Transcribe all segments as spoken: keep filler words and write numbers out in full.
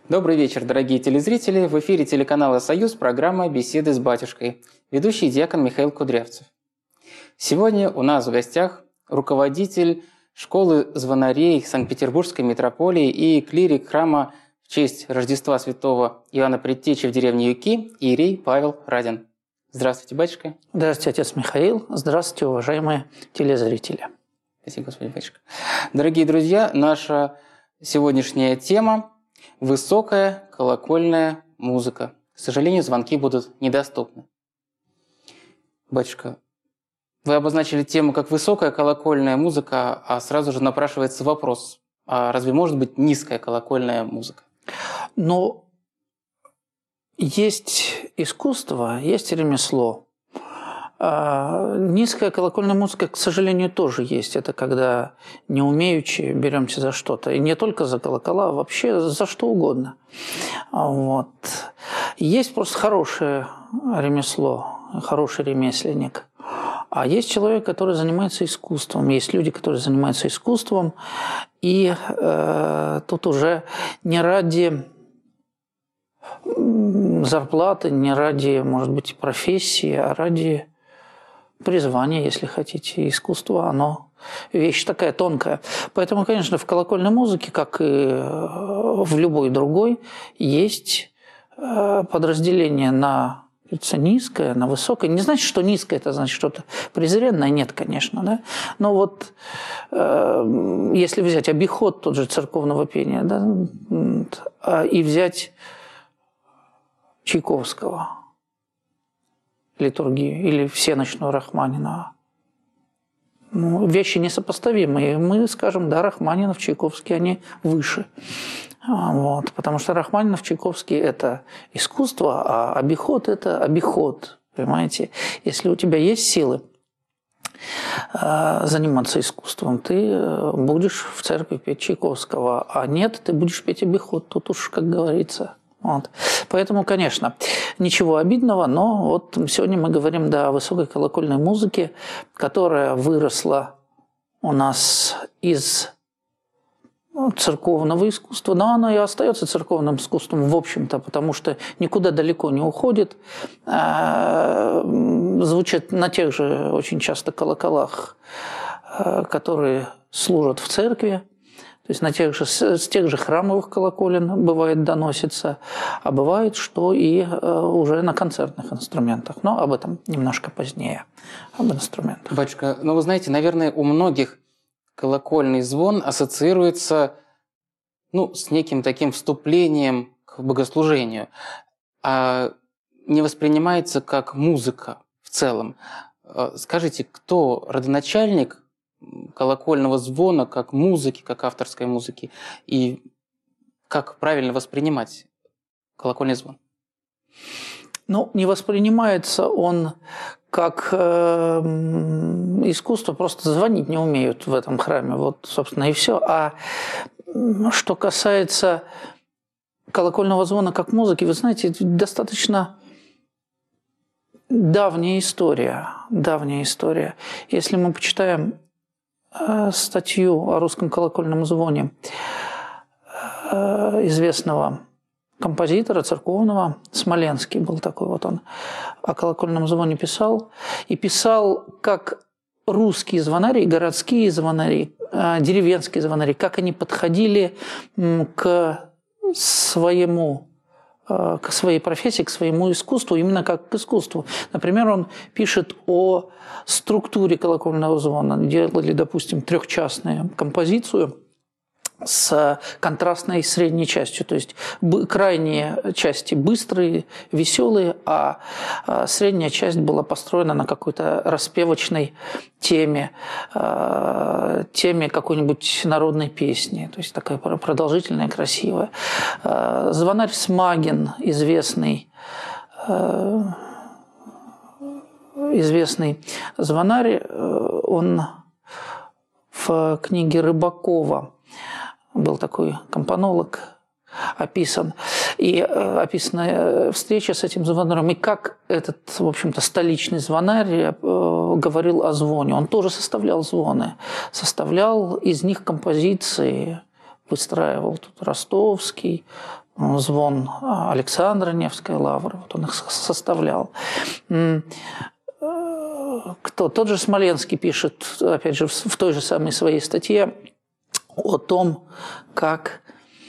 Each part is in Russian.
Добрый вечер, дорогие телезрители. В эфире телеканала «Союз» программа «Беседы с батюшкой». Ведущий диакон Михаил Кудрявцев. Сегодня у нас в гостях руководитель школы звонарей Санкт-Петербургской митрополии и клирик храма в честь Рождества святого Иоанна Предтечи в деревне Юки иерей Павел Радин. Здравствуйте, батюшка. Здравствуйте, отец Михаил. Здравствуйте, уважаемые телезрители. Спасибо, Господи, батюшка. Дорогие друзья, наша сегодняшняя тема – высокая колокольная музыка. К сожалению, звонки будут недоступны. Батюшка, вы обозначили тему как высокая колокольная музыка, а сразу же напрашивается вопрос, а разве может быть низкая колокольная музыка? Но есть искусство, есть ремесло. А низкая колокольная музыка, к сожалению, тоже есть. Это когда не умеючи беремся за что-то. И не только за колокола, а вообще за что угодно. Вот. Есть просто хорошее ремесло, хороший ремесленник. А есть человек, который занимается искусством. Есть люди, которые занимаются искусством. И э, тут уже не ради зарплаты, не ради, может быть, профессии, а ради призвание, если хотите, искусство, оно вещь такая тонкая. Поэтому, конечно, в колокольной музыке, как и в любой другой, есть подразделение на низкое, на высокое. Не значит, что низкое – это значит что-то презренное. Нет, конечно. Да? Но вот если взять обиход тот же церковного пения, да, и взять Чайковского, литургию, или всеночную Рахманинова. Ну, вещи несопоставимые. Мы скажем, да, Рахманинов, Чайковский, они выше. Вот, потому что Рахманинов, Чайковский – это искусство, а обиход – это обиход. Понимаете? Если у тебя есть силы заниматься искусством, ты будешь в церкви петь Чайковского, а нет, ты будешь петь обиход. Тут уж, как говорится. Вот. Поэтому, конечно, ничего обидного, но вот сегодня мы говорим да, о высокой колокольной музыке, которая выросла у нас из церковного искусства, но она и остается церковным искусством, в общем-то, потому что никуда далеко не уходит, звучит на тех же очень часто колоколах, которые служат в церкви. То есть на тех же, с тех же храмовых колоколен бывает доносится, а бывает, что и уже на концертных инструментах. Но об этом немножко позднее, об инструментах. Батюшка, ну вы знаете, наверное, у многих колокольный звон ассоциируется ну, с неким таким вступлением к богослужению, а не воспринимается как музыка в целом. Скажите, кто родоначальник колокольного звона, как музыки, как авторской музыки, и как правильно воспринимать колокольный звон? Ну, не воспринимается он как э, искусство, просто звонить не умеют в этом храме, вот, собственно, и все. А что касается колокольного звона как музыки, вы знаете, это достаточно давняя история, давняя история. Если мы почитаем статью о русском колокольном звоне известного композитора церковного, Смоленский был такой вот он, о колокольном звоне писал. И писал, как русские звонари, городские звонари, деревенские звонари, как они подходили к своему к своей профессии, к своему искусству, именно как к искусству. Например, он пишет о структуре колокольного звона. Делали, допустим, трехчастную композицию с контрастной средней частью. То есть крайние части быстрые, веселые, а средняя часть была построена на какой-то распевочной теме, теме какой-нибудь народной песни. То есть такая продолжительная, красивая. Звонарь Смагин, известный, известный звонарь, он в книге Рыбакова, был такой компонолог, описан. И описана встреча с этим звонарем. И как этот, в общем-то, столичный звонарь говорил о звоне. Он тоже составлял звоны. Составлял из них композиции. Выстраивал тут Ростовский, звон Александра Невской лавры, вот он их составлял. Кто? Тот же Смоленский пишет, опять же, в той же самой своей статье о том, как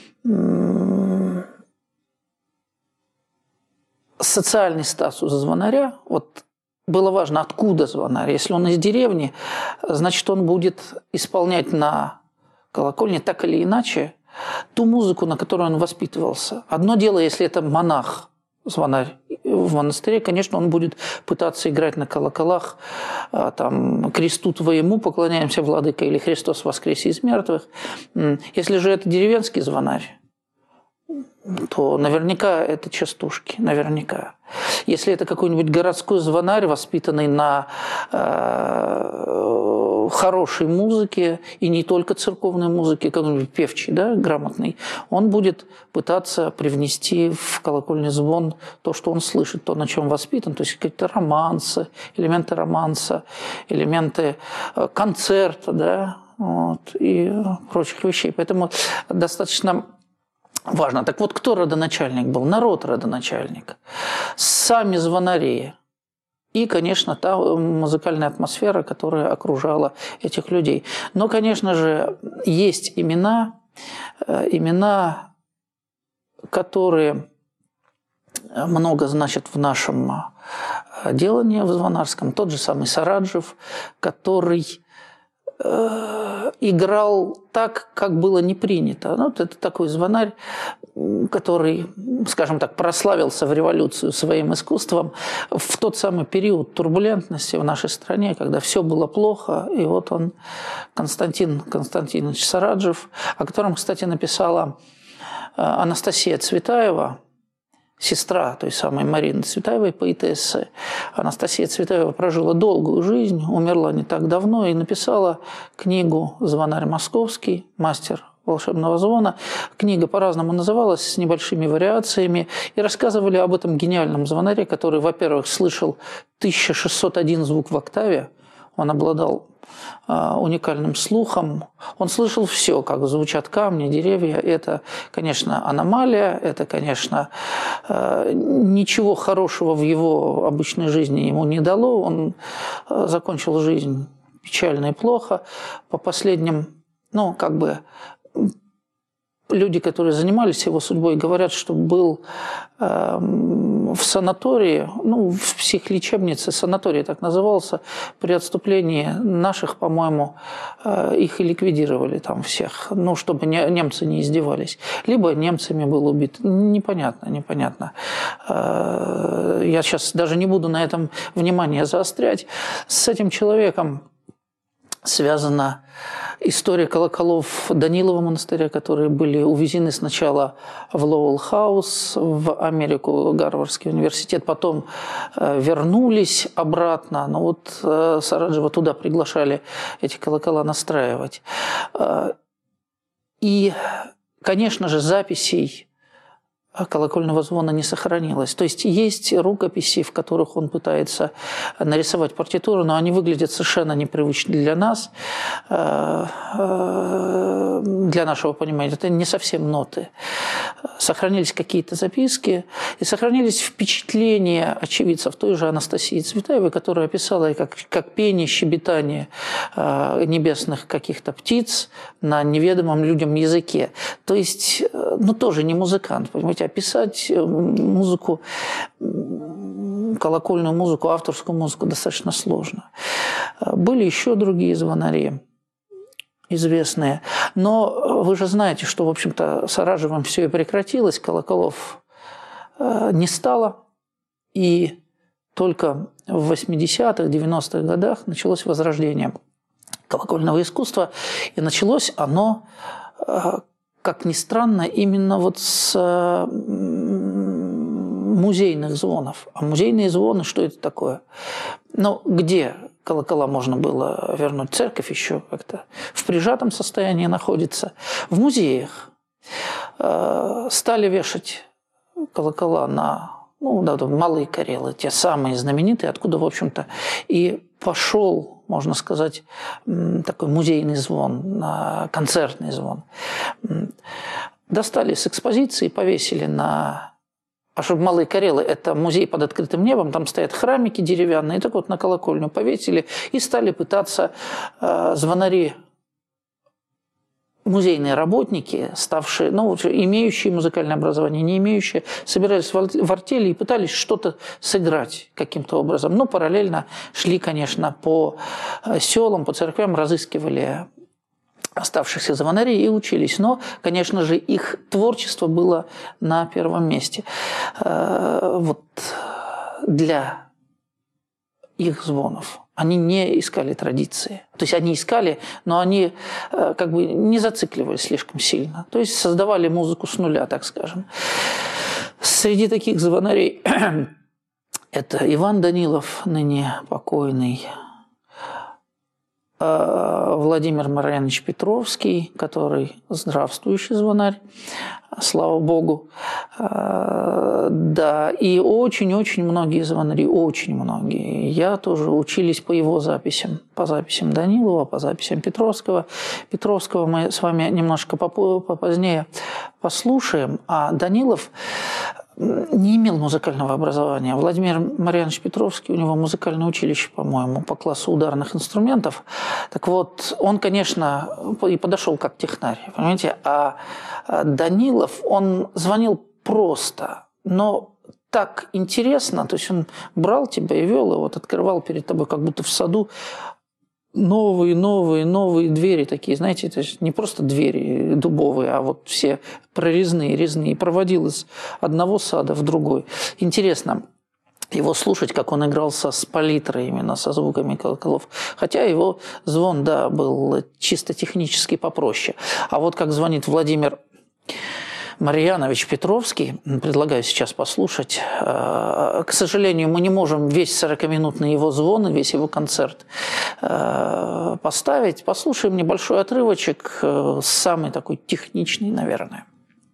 социальный статус звонаря, вот было важно, откуда звонарь. Если он из деревни, значит, он будет исполнять на колокольне так или иначе ту музыку, на которой он воспитывался. Одно дело, если это монах, звонарь в монастыре, конечно, он будет пытаться играть на колоколах, там, «Кресту твоему поклоняемся, владыка», или «Христос воскресе из мертвых». Если же это деревенский звонарь, то наверняка это частушки, наверняка. Если это какой-нибудь городской звонарь, воспитанный на э, хорошей музыке, и не только церковной музыке, какой-нибудь певчий, да, грамотный, он будет пытаться привнести в колокольный звон то, что он слышит, то, на чем воспитан, то есть какие-то романсы, элементы романса, элементы концерта, да, вот, и прочих вещей. Поэтому достаточно важно. Так вот, кто родоначальник был? Народ родоначальник. Сами звонари. И, конечно, та музыкальная атмосфера, которая окружала этих людей. Но, конечно же, есть имена, имена, которые много значат в нашем делании в звонарском. Тот же самый Сараджев, который играл так, как было не принято. Ну, это такой звонарь, который, скажем так, прославился в революцию своим искусством в тот самый период турбулентности в нашей стране, когда все было плохо. И вот он, Константин Константинович Сараджев, о котором, кстати, написала Анастасия Цветаева, сестра той самой Марины Цветаевой, поэтессы. Анастасия Цветаева прожила долгую жизнь, умерла не так давно и написала книгу «Звонарь московский», мастер волшебного звона. Книга по-разному называлась, с небольшими вариациями, и рассказывали об этом гениальном звонаре, который, во-первых, слышал тысяча шестьсот один звук в октаве, он обладал уникальным слухом. Он слышал все, как звучат камни, деревья. Это, конечно, аномалия, это, конечно, ничего хорошего в его обычной жизни ему не дало. Он закончил жизнь печально и плохо. По последним, ну, как бы, люди, которые занимались его судьбой, говорят, что был э, в санатории, ну, в психлечебнице, санаторий так назывался, при отступлении наших, по-моему, э, их и ликвидировали там всех, ну, чтобы не, немцы не издевались. Либо немцами был убит. Непонятно, непонятно. Э, я сейчас даже не буду на этом внимание заострять. С этим человеком связана история колоколов Данилова монастыря, которые были увезены сначала в Лоуэлл-хаус, в Америку, Гарвардский университет, потом вернулись обратно. Но вот Сараджева туда приглашали эти колокола настраивать. И, конечно же, записей колокольного звона не сохранилось. То есть есть рукописи, в которых он пытается нарисовать партитуру, но они выглядят совершенно непривычно для нас, для нашего понимания. Это не совсем ноты. Сохранились какие-то записки и сохранились впечатления очевидцев той же Анастасии Цветаевой, которая описала как, как пение, щебетание небесных каких-то птиц на неведомом людям языке. То есть, ну, тоже не музыкант, понимаете, описать музыку, колокольную музыку, авторскую музыку достаточно сложно. Были еще другие звонари известные. Но вы же знаете, что, в общем-то, с Сараджевым все и прекратилось, колоколов не стало, и только в восьмидесятых, девяностых годах началось возрождение колокольного искусства, и началось оно, как ни странно, именно вот с музейных звонов. А музейные звоны, что это такое? Ну, где колокола можно было вернуть? Церковь еще как-то в прижатом состоянии находится. В музеях стали вешать колокола на, ну, да, Малые Карелы, те самые знаменитые, откуда, в общем-то, и пошел, можно сказать, такой музейный звон, концертный звон. достали с экспозиции, повесили на... А чтобы Малые Карелы – это музей под открытым небом, там стоят храмики деревянные, и так вот на колокольню повесили и стали пытаться э, звонари, музейные работники, ставшие, ну, имеющие музыкальное образование, не имеющие, собирались в артели и пытались что-то сыграть каким-то образом. Но параллельно шли, конечно, по селам, по церквям, разыскивали оставшихся звонарей и учились. Но, конечно же, их творчество было на первом месте. Вот для их звонов они не искали традиции. То есть они искали, но они как бы не зацикливались слишком сильно. То есть создавали музыку с нуля, так скажем. Среди таких звонарей это Иван Данилов, ныне покойный, Владимир Марьянович Петровский, который здравствующий звонарь, слава богу. Да, и очень-очень многие звонари, очень многие. Я тоже учились по его записям, по записям Данилова, по записям Петровского. Петровского мы с вами немножко попозднее послушаем, а Данилов не имел музыкального образования. Владимир Марьянович Петровский, у него музыкальное училище, по-моему, по классу ударных инструментов. Так вот, он, конечно, и подошел как технарь, понимаете, а Данилов, он звонил просто, но так интересно, то есть он брал тебя и вел, и вот открывал перед тобой, как будто в саду, новые, новые, новые двери такие, знаете, это не просто двери дубовые, а вот все прорезные, резные. И проводил из одного сада в другой. Интересно его слушать, как он игрался с палитрой, именно со звуками колоколов. Хотя его звон, да, был чисто технически попроще. А вот как звонит Владимир Марьянович Петровский, предлагаю сейчас послушать. К сожалению, мы не можем весь сорокаминутный его звон, весь его концерт поставить. Послушаем небольшой отрывочек, самый такой техничный, наверное.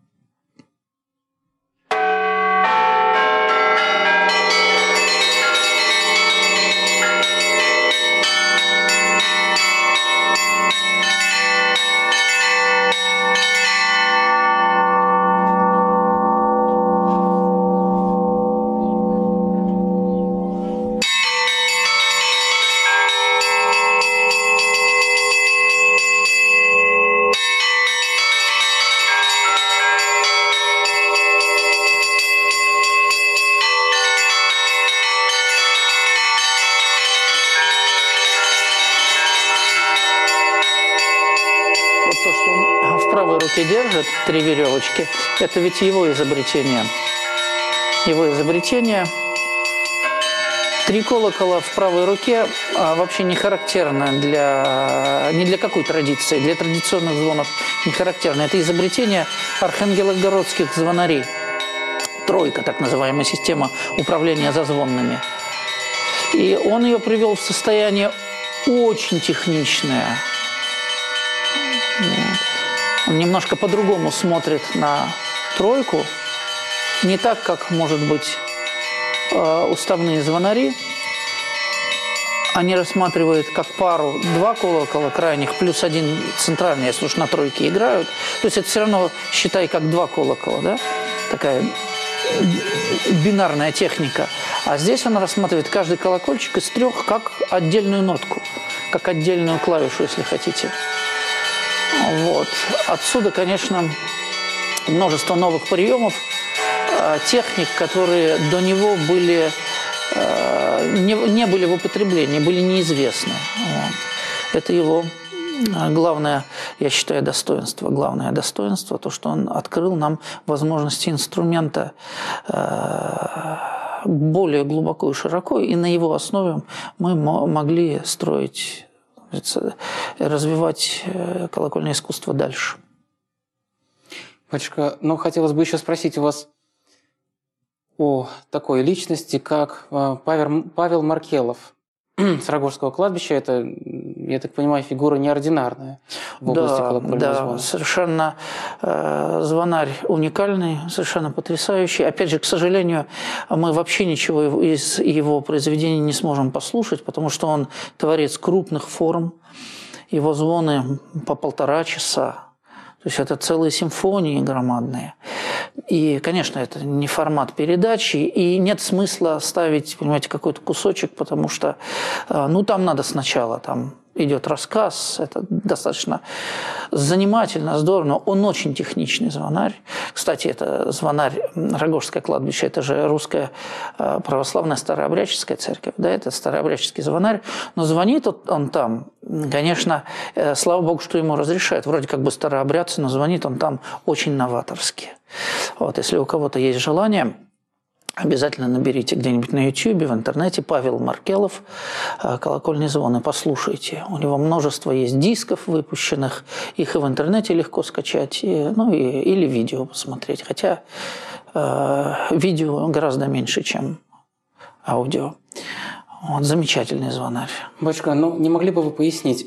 Держит три веревочки, это ведь его изобретение. Его изобретение. Три колокола в правой руке а вообще не характерно для, не для какой традиции, для традиционных звонов не характерно. Это изобретение архангелогородских звонарей. Тройка, так называемая система управления зазвонными. И он ее привел в состояние очень техничное. Он немножко по-другому смотрит на тройку, не так, как, может быть, уставные звонари. Они рассматривают как пару два колокола крайних плюс один центральный, если уж на тройке играют. То есть это все равно, считай, как два колокола, да? Такая бинарная техника. А здесь он рассматривает каждый колокольчик из трех как отдельную нотку, как отдельную клавишу, если хотите. Вот. Отсюда, конечно, множество новых приемов, техник, которые до него были, не, не были в употреблении, были неизвестны. Вот. Это его главное, я считаю, достоинство. Главное достоинство, то, что он открыл нам возможности инструмента более глубоко и широко, и на его основе мы могли строить, развивать колокольное искусство дальше. Батюшка, ну, хотелось бы еще спросить у вас о такой личности, как Павел, Павел Маркелов с Рогожского кладбища. Это, я так понимаю, фигура неординарная в области да, колокольного да, звона. Совершенно э, звонарь уникальный, совершенно потрясающий. Опять же, к сожалению, мы вообще ничего из его произведений не сможем послушать, потому что он творец крупных форм. Его звоны по полтора часа, То есть это целые симфонии громадные. И, конечно, это не формат передачи, и нет смысла ставить, понимаете, какой-то кусочек, потому что, ну, там надо сначала, там идет рассказ, это достаточно занимательно, здорово. Он очень техничный звонарь. Кстати, это звонарь Рогожское кладбище, это же русская православная старообрядческая церковь, да, это старообрядческий звонарь, но звонит он там, конечно, слава богу, что ему разрешают, вроде как бы старообрядцы, но звонит он там очень новаторски. Вот, если у кого-то есть желание, обязательно наберите где-нибудь на ютубе, в интернете Павел Маркелов «Колокольный звон» и послушайте. У него множество есть дисков выпущенных, их и в интернете легко скачать, и, ну, и, или видео посмотреть. Хотя э, видео гораздо меньше, чем аудио. Вот, замечательный звонарь. Батюшка, ну не могли бы вы пояснить,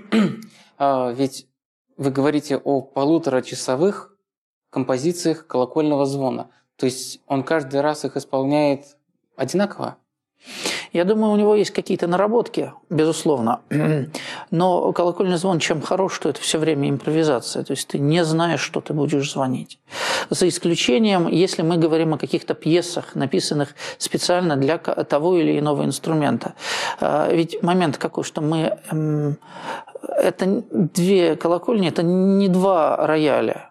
а, ведь вы говорите о полуторачасовых композициях колокольного звона. То есть он каждый раз их исполняет одинаково? Я думаю, у него есть какие-то наработки, безусловно. Но колокольный звон чем хорош, что это все время импровизация. То есть ты не знаешь, что ты будешь звонить. За исключением, если мы говорим о каких-то пьесах, написанных специально для того или иного инструмента. Ведь момент какой, что мы... Это две колокольни, это не два рояля.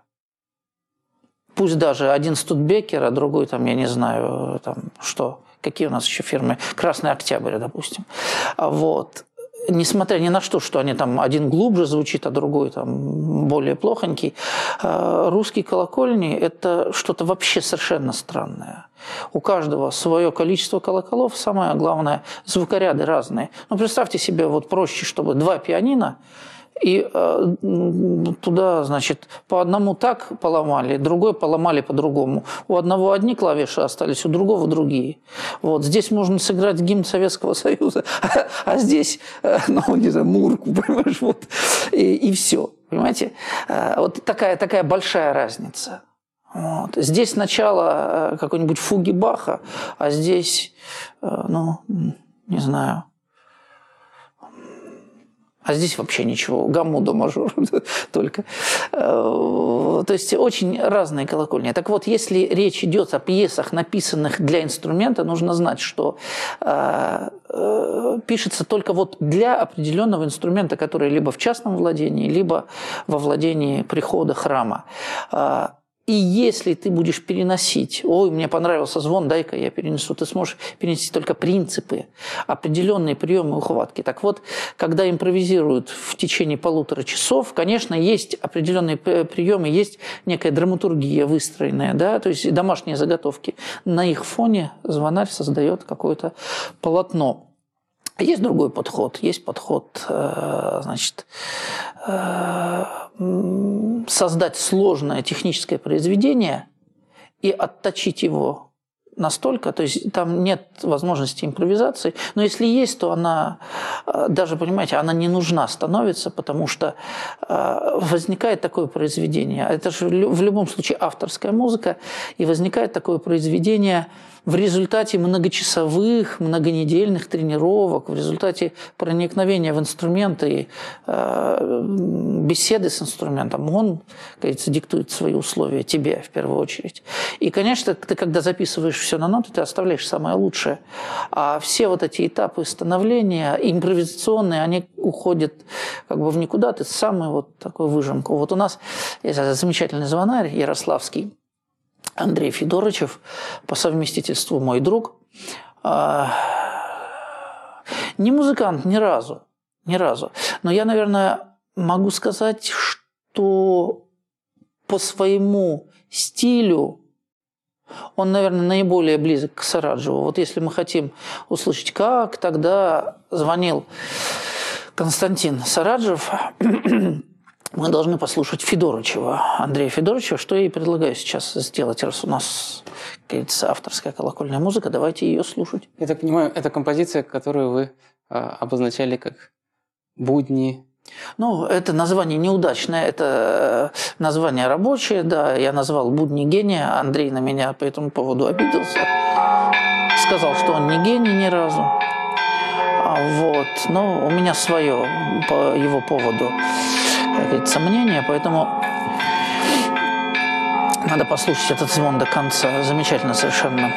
Пусть даже один Студбекер, а другой, там, я не знаю, там, что, какие у нас еще фирмы, Красный Октябрь, допустим. Вот. Несмотря ни на что, что они там, один глубже звучит, а другой там более плохонький, русские колокольни – это что-то вообще совершенно странное. У каждого свое количество колоколов, самое главное, звукоряды разные. Ну, представьте себе, вот проще, чтобы два пианино, и э, туда, значит, по одному так поломали, другой поломали по-другому. У одного одни клавиши остались, у другого другие. Вот. Здесь можно сыграть гимн Советского Союза, а, а здесь, э, ну, не знаю, Мурку, понимаешь, вот, и, и все, понимаете? Э, вот такая, такая большая разница. Вот. Здесь сначала какой-нибудь фуги Баха, а здесь, э, ну, не знаю... А здесь вообще ничего, гамму до мажор только. То есть очень разные колокольни. Так вот, если речь идет о пьесах, написанных для инструмента, нужно знать, что пишется только вот для определенного инструмента, который либо в частном владении, либо во владении прихода храма. И если ты будешь переносить, ой, мне понравился звон, дай-ка я перенесу, ты сможешь перенести только принципы, определенные приемы ухватки. Так вот, когда импровизируют в течение полутора часов, конечно, есть определенные приемы, есть некая драматургия выстроенная, да, то есть домашние заготовки. На их фоне звонарь создает какое-то полотно. Есть другой подход, есть подход, значит, создать сложное техническое произведение и отточить его настолько, то есть там нет возможности импровизации, но если есть, то она даже, понимаете, она не нужна становится, потому что возникает такое произведение, это же в любом случае авторская музыка, и возникает такое произведение в результате многочасовых, многонедельных тренировок, в результате проникновения в инструменты, э, беседы с инструментом, он, как говорится, диктует свои условия тебе в первую очередь. И, конечно, ты, когда записываешь все на ноты, ты оставляешь самое лучшее. А все вот эти этапы становления, импровизационные, они уходят как бы в никуда, ты самый вот такой выжимку. Вот у нас есть замечательный звонарь ярославский, Андрей Федорычев, по совместительству мой друг, не музыкант ни разу, ни разу. Но я, наверное, могу сказать, что по своему стилю он, наверное, наиболее близок к Сараджеву. Вот если мы хотим услышать, как тогда звонил Константин Сараджев, мы должны послушать Федорычева, Андрея Федорычева, что я и предлагаю сейчас сделать, раз у нас, как говорится, авторская колокольная музыка, давайте ее слушать. Я так понимаю, это композиция, которую вы а, обозначали как «Будни». Ну, это название неудачное, это название рабочее, да, я назвал «Будни гения», Андрей на меня по этому поводу обиделся, сказал, что он не гений ни разу. Вот, но у меня свое по его поводу, как говорится, мнение, поэтому Надо послушать этот звон до конца. Замечательно совершенно.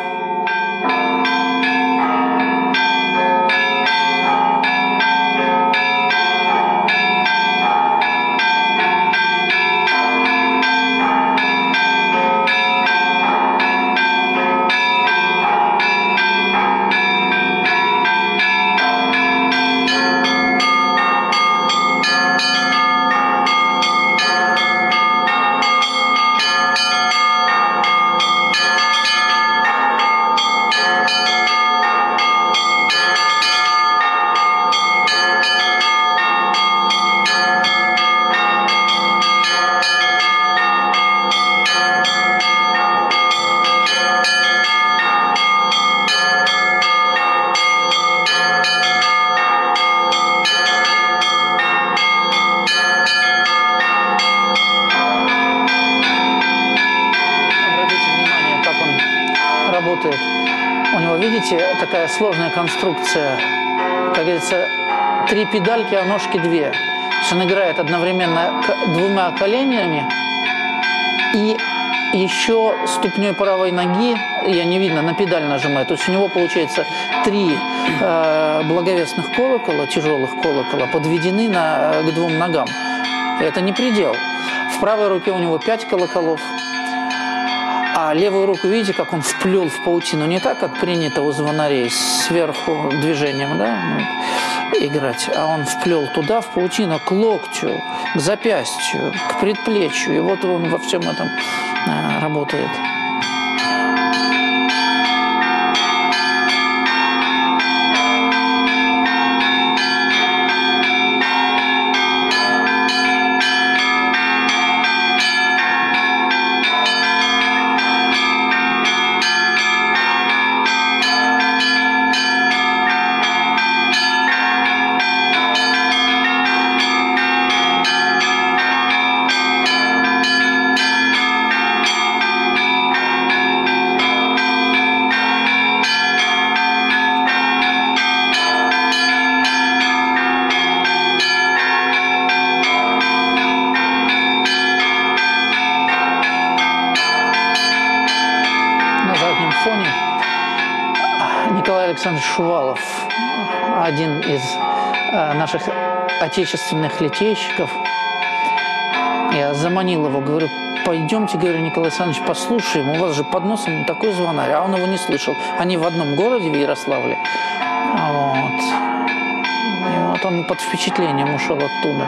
Работает. У него, видите, такая сложная конструкция. Как говорится, три педальки, а ножки две. То есть он играет одновременно двумя коленями и еще ступней правой ноги, я не видно, на педаль нажимает. То есть у него получается три э, благовестных колокола, тяжелых колокола, подведены на, к двум ногам. Это не предел. В правой руке у него пять колоколов. А левую руку, видите, как он вплел в паутину, не так, как принято у звонарей, сверху движением, да, играть, а он вплел туда, в паутину, к локтю, к запястью, к предплечью, и вот он во всем этом а, работает. Николай Александрович Шувалов, один из наших отечественных литейщиков. Я заманил его, говорю, пойдемте, говорю, Николай Александрович, послушаем, у вас же под носом такой звонарь, а он его не слышал. Они в одном городе, в Ярославле. Вот. И вот он под впечатлением ушел оттуда.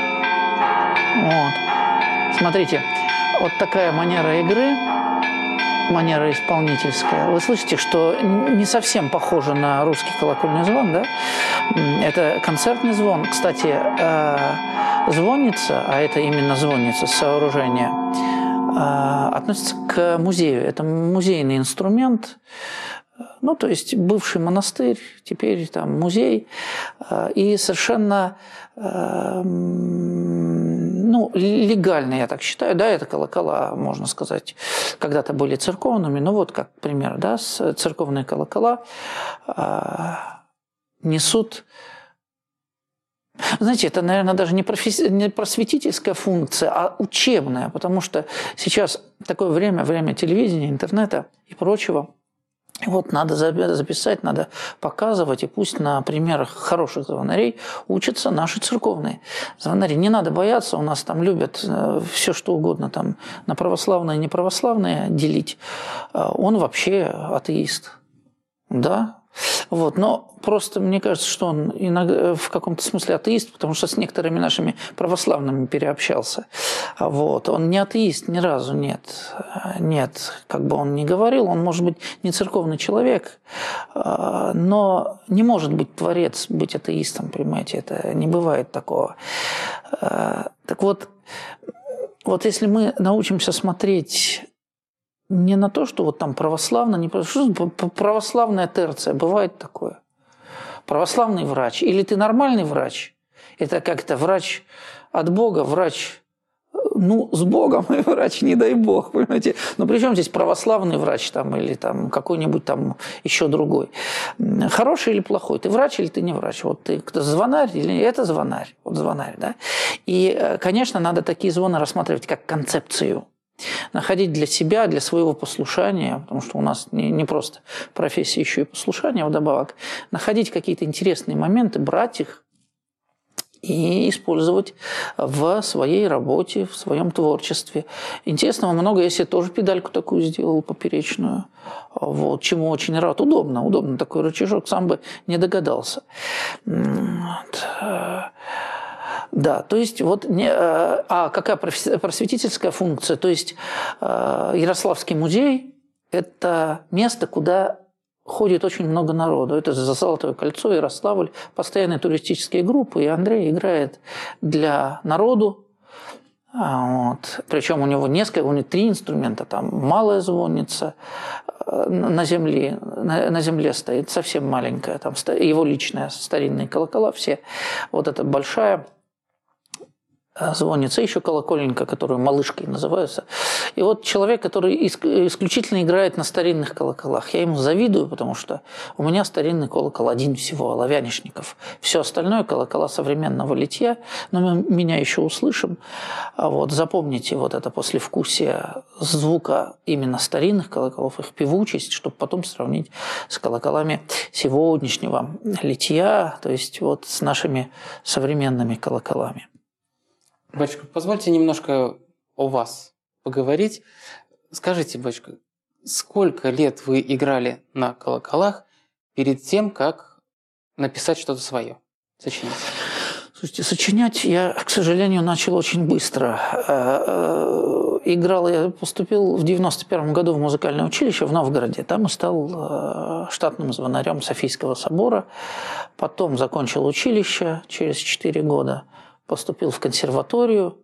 Вот. Смотрите, вот такая манера игры, манера исполнительская. Вы слышите, что не совсем похоже на русский колокольный звон, да? Это концертный звон. Кстати, звонница, а это именно звонница, сооружение, относится к музею. Это музейный инструмент. Ну, то есть бывший монастырь, теперь там музей. И совершенно, ну, легально, я так считаю, да, это колокола, можно сказать, когда-то были церковными. Ну, вот как пример, да, церковные колокола несут... Знаете, это, наверное, даже не просветительская функция, а учебная, потому что сейчас такое время, время телевидения, интернета и прочего. И вот надо записать, надо показывать, и пусть на примерах хороших звонарей учатся наши церковные звонари. Не надо бояться, у нас там любят все что угодно там на православное и неправославное делить. Он вообще атеист, да? Вот, но просто мне кажется, что он иногда, в каком-то смысле атеист, потому что с некоторыми нашими православными переобщался. Вот. Он не атеист ни разу, нет. Нет, как бы он ни говорил, он может быть не церковный человек, но не может быть творец, быть атеистом, понимаете, это не бывает такого. Так вот, вот если мы научимся смотреть... Не на то, что вот там православно, не православная терция, бывает такое. Православный врач. Или ты нормальный врач, это как-то врач от Бога, врач, ну, с Богом, и врач, не дай Бог, понимаете. Но при чем здесь православный врач там, или там какой-нибудь там еще другой? Хороший или плохой? Ты врач или ты не врач? Вот ты кто, звонарь или это звонарь? Вот звонарь, да? И, конечно, надо такие звоны рассматривать как концепцию. находить для себя, для своего послушания, потому что у нас не, не просто профессия, еще и послушание вдобавок, находить какие-то интересные моменты, брать их и использовать в своей работе, в своем творчестве. Интересного много, я себе тоже педальку такую сделал, поперечную, вот, чему очень рад. Удобно, удобно такой рычажок, сам бы не догадался. Вот. Да, то есть вот не, а какая просветительская функция? То есть Ярославский музей – это место, куда ходит очень много народу. Это за Золотое кольцо, Ярославль, постоянные туристические группы, и Андрей играет для народу. Вот. Причем у него несколько, у него три инструмента, там малая звонница на земле, на, на земле стоит, совсем маленькая, там его личная, старинные колокола все. Вот эта большая звонница, еще колокольника, которую малышкой называется. И вот человек, который исключительно играет на старинных колоколах. Я ему завидую, потому что у меня старинный колокол один всего, оловянишников. Все остальное колокола современного литья, но мы меня еще услышим. А вот запомните вот это послевкусие звука именно старинных колоколов, их певучесть, чтобы потом сравнить с колоколами сегодняшнего литья, то есть вот с нашими современными колоколами. Батюшка, позвольте немножко о вас поговорить. Скажите, батюшка, сколько лет вы играли на колоколах перед тем, как написать что-то свое, сочинить? Слушайте, сочинять я, к сожалению, начал очень быстро. Играл, я поступил в девяносто первом году в музыкальное училище в Новгороде. Там и стал штатным звонарем Софийского собора. Потом закончил училище через четыре года. Поступил в консерваторию,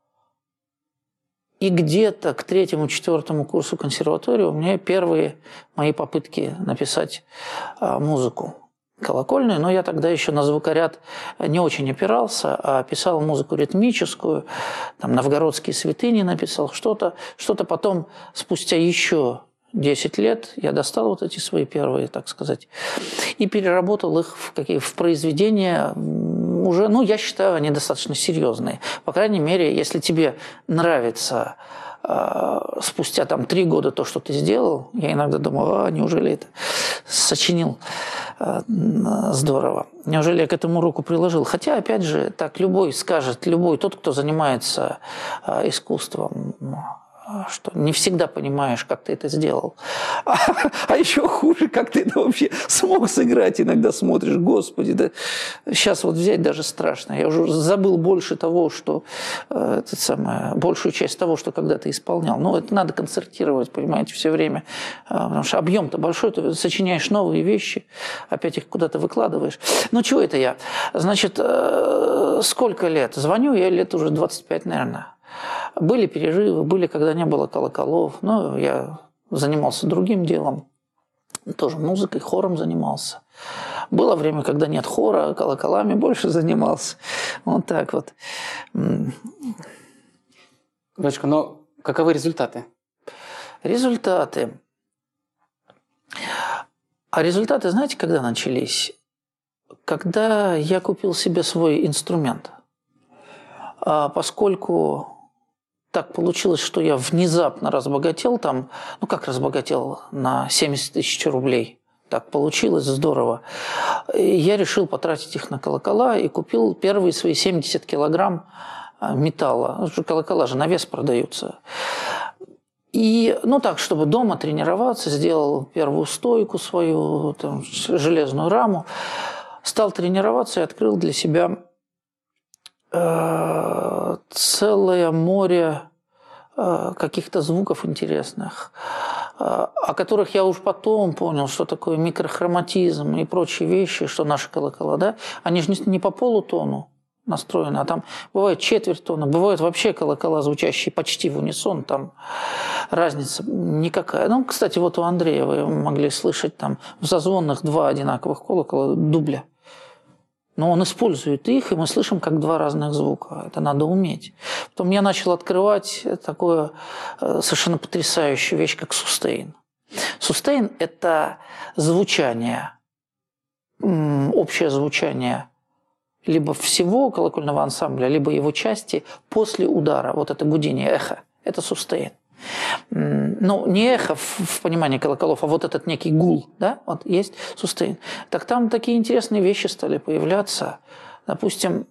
и где-то к третьему-четвертому курсу консерватории у меня первые мои попытки написать музыку колокольную, но я тогда еще на звукоряд не очень опирался, а писал музыку ритмическую, там новгородские святыни написал, что-то, что-то потом, спустя еще десять лет, я достал вот эти свои первые, так сказать, и переработал их в, какие, в произведения уже, ну, я считаю, они достаточно серьезные. По крайней мере, если тебе нравится э, спустя там три года то, что ты сделал, я иногда думаю, а, неужели это сочинил э, здорово, неужели я к этому руку приложил. Хотя, опять же, так любой скажет, любой тот, кто занимается э, искусством, что не всегда понимаешь, как ты это сделал. А, а еще хуже, как ты это вообще смог сыграть. Иногда смотришь, господи, да сейчас вот взять даже страшно. Я уже забыл больше того, что э, это самое, большую часть того, что когда-то исполнял. Но это надо концертировать, понимаете, все время. Э, потому что объем-то большой, ты сочиняешь новые вещи, опять их куда-то выкладываешь. Ну, чего это я? Значит, э, сколько лет? Звоню я лет уже двадцать пять, наверное. Были перерывы, были, когда не было колоколов, но я занимался другим делом, тоже музыкой, хором занимался. Было время, когда нет хора, колоколами больше занимался. Вот так вот. Батюшка, но каковы результаты? Результаты. А результаты, знаете, когда начались? Когда я купил себе свой инструмент. А поскольку так получилось, что я внезапно разбогател там, ну как разбогател, на семьдесят тысяч рублей. Так получилось, здорово. И я решил потратить их на колокола и купил первые свои семьдесят килограмм металла. Колокола же на вес продаются. И, ну так, чтобы дома тренироваться, сделал первую стойку свою, там, железную раму. Стал тренироваться и открыл для себя целое море каких-то звуков интересных, о которых я уж потом понял, что такое микрохроматизм и прочие вещи, что наши колокола, да, они же не по полутону настроены, а там бывает четверть тона, бывают вообще колокола, звучащие почти в унисон, там разница никакая. Ну, кстати, вот у Андрея вы могли слышать там в зазвонных два одинаковых колокола дубля. Но он использует их, и мы слышим как два разных звука. Это надо уметь. Потом я начал открывать такую совершенно потрясающую вещь, как сустейн. Сустейн – это звучание, общее звучание либо всего колокольного ансамбля, либо его части после удара. Вот это гудение, эхо – это сустейн. Ну, не эхо в, в понимании колоколов, а вот этот некий гул, да, вот есть сустейн. Так там такие интересные вещи стали появляться. Допустим,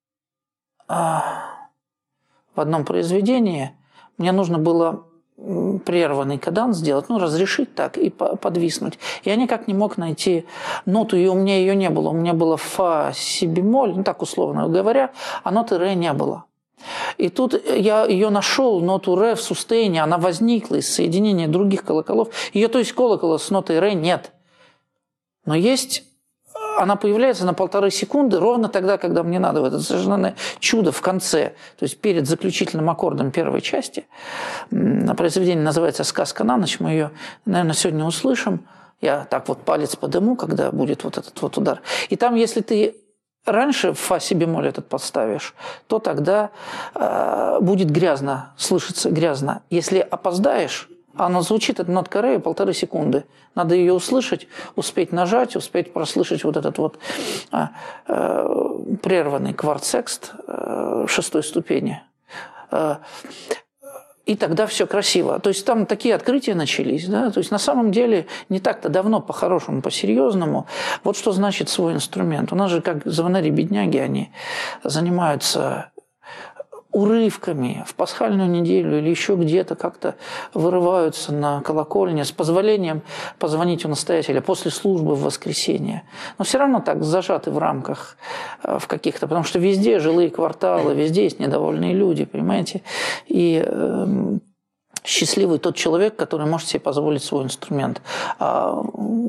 в одном произведении мне нужно было прерванный каданс сделать, ну, разрешить так и подвиснуть. Я никак не мог найти ноту, и у меня ее не было. У меня было фа, си бемоль, ну, так условно говоря, а ноты ре не было. И тут я ее нашел, ноту ре в сустейне, она возникла из соединения других колоколов. Ее, то есть, колокола с нотой ре нет. Но есть... Она появляется на полторы секунды ровно тогда, когда мне надо. Это совершенно чудо в конце, то есть перед заключительным аккордом первой части. Произведение называется «Сказка на ночь». Мы ее, наверное, сегодня услышим. Я так вот палец подыму, когда будет вот этот вот удар. И там, если ты раньше в фа си бемоль этот подставишь, то тогда э, будет грязно, слышится грязно. Если опоздаешь, она звучит, эта нотка ре, полторы секунды. Надо ее услышать, успеть нажать, успеть прослышать вот этот вот а, э, прерванный квартсекст э, шестой ступени. Э, и тогда все красиво. То есть там такие открытия начались. Да? То есть на самом деле не так-то давно, по-хорошему, по-серьезному. Вот что значит свой инструмент. У нас же как звонари-бедняги, они занимаются... урывками в пасхальную неделю или еще где-то как-то вырываются на колокольне с позволением позвонить у настоятеля после службы в воскресенье. Но все равно так зажаты в рамках в каких-то, потому что везде жилые кварталы, везде есть недовольные люди, понимаете? И э, счастливый тот человек, который может себе позволить свой инструмент. А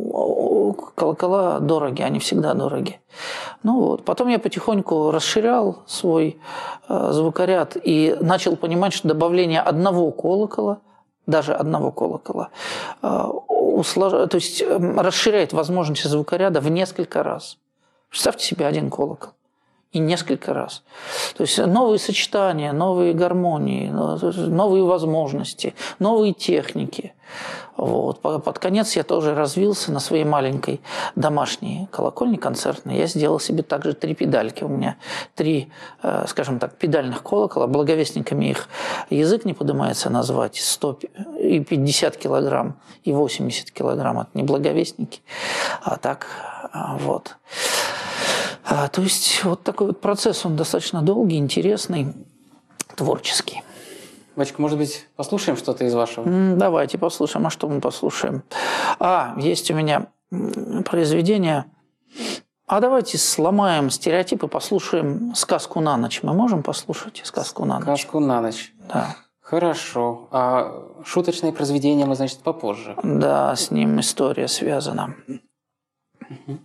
колокола дороги, они всегда дороги. Ну вот. Потом я потихоньку расширял свой э, звукоряд и начал понимать, что добавление одного колокола, даже одного колокола, э, услож... то есть э, расширяет возможности звукоряда в несколько раз. Представьте себе один колокол. И несколько раз. То есть новые сочетания, новые гармонии, новые возможности, новые техники. Вот. Под конец я тоже развился на своей маленькой домашней колокольне концертной. Я сделал себе также три педальки. У меня три, скажем так, педальных колокола. Благовестниками их язык не поднимается назвать. сто пятьдесят килограмм и восемьдесят килограмм. Это не благовестники. А так, вот. А, то есть вот такой вот процесс, он достаточно долгий, интересный, творческий. Батюшка, может быть, послушаем что-то из вашего? Давайте послушаем. А что мы послушаем? А, есть у меня произведение. А давайте сломаем стереотипы, послушаем «Сказку на ночь». Мы можем послушать «Сказку на ночь»? «Сказку на ночь». Да. Хорошо. А шуточное произведение мы, значит, попозже? Да, с ним история связана. Угу.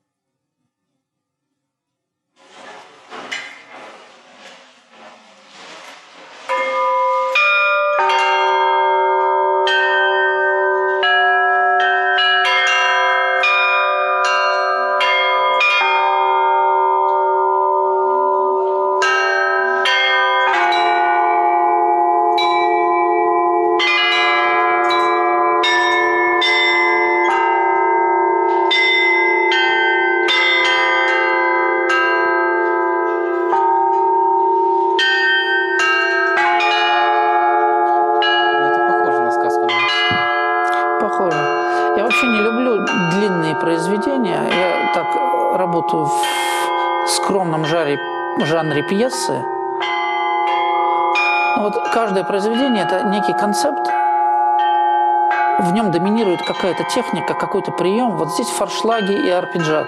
Я так работаю в скромном жаре, жанре пьесы. Вот каждое произведение – это некий концепт. В нем доминирует какая-то техника, какой-то прием. Вот здесь форшлаги и арпеджиат.